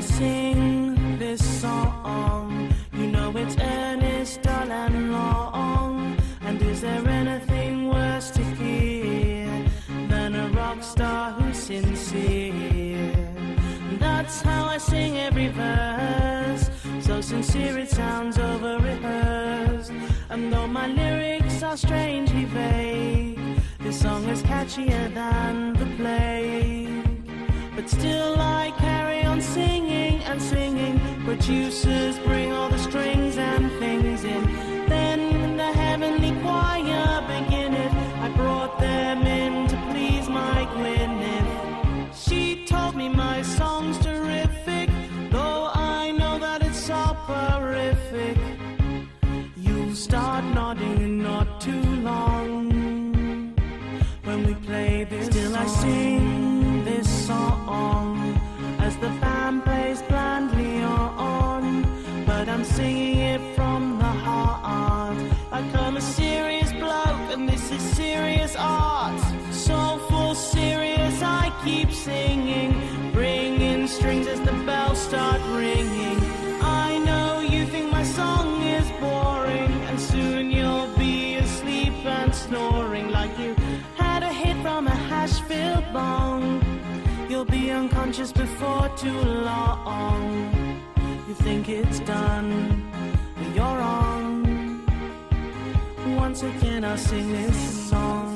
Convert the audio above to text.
sing this song, you know it's earnest, dull and long. And is there anything worse to hear than a rock star who's sincere? And that's how I sing every verse, so sincere it sounds over-rehearsed. And though my lyrics are strangely vague, this song is catchier than the plague. But still I carry on singing and singing. Producers bring all the strings and things in. Then the heavenly choir beginneth. I brought them in to please my Gwyneth. She told me my song's terrific, though I know that it's soporific. You'll start nodding in not too long when we play this Still song. I sing this song as the band plays blandly on, but I'm singing it from the heart. Like I'm a serious bloke and this is serious art. Soulful, serious, I keep singing, bringing strings as the bells start ringing. I know you think my song is boring, and soon you'll be asleep and snoring like you had a hit from a hash-filled bong. You'll be unconscious before too long. You think it's done, but you're wrong. Once again I'll sing this song.